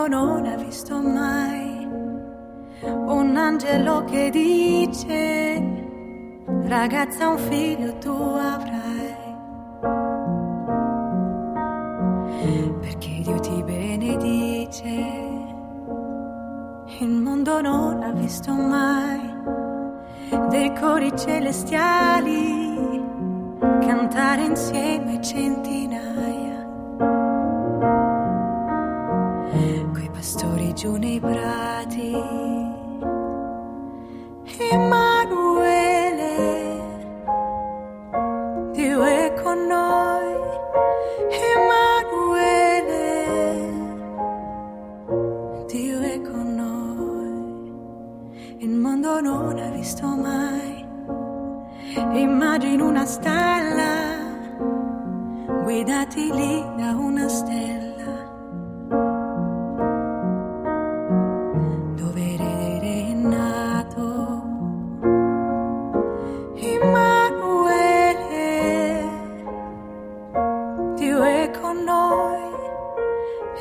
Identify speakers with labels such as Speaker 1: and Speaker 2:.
Speaker 1: mondo non ha visto mai un angelo che dice: ragazza, un figlio tu avrai, perché Dio ti benedice. Il mondo non ha visto mai dei cori celestiali cantare insieme centinaia, coi pastori giù nei prati. Emanuele, Dio è con noi. Emanuele, Dio è con noi. Il mondo non ha visto mai. Immagino una stalla, guidati lì da una stella.